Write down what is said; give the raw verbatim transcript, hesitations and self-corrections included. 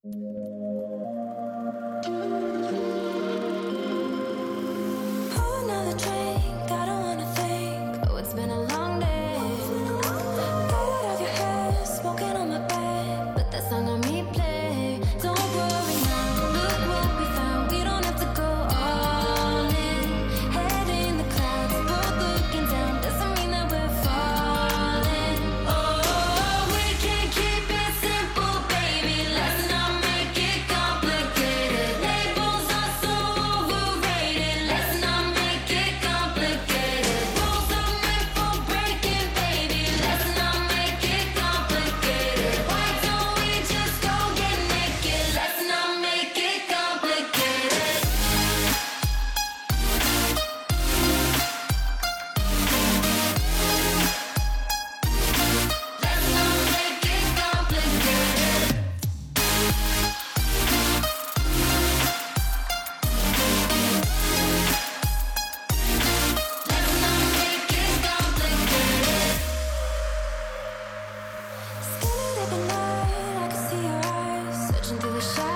Pour another drink, I don't wanna think. Oh, it's been a long day. Get out of your hair, smoking on my bed. Put that song on replay. Don't worry now, look what we found. We don't have to go all in. Head in the clouds, both looking down. Doesn't mean that we're falling. Oh, we can keep it simple, baby. Let's not make it complicated. Labels are so overrated. Let's not make it complicated. Rules are meant for breaking, baby. Let's not make it complicated. Why don't we just go get naked? Let's not make it complicated. Let's not make it complicated. Let's not make it complicated. Scanning up at night, I can see your eyes searching through the shadows.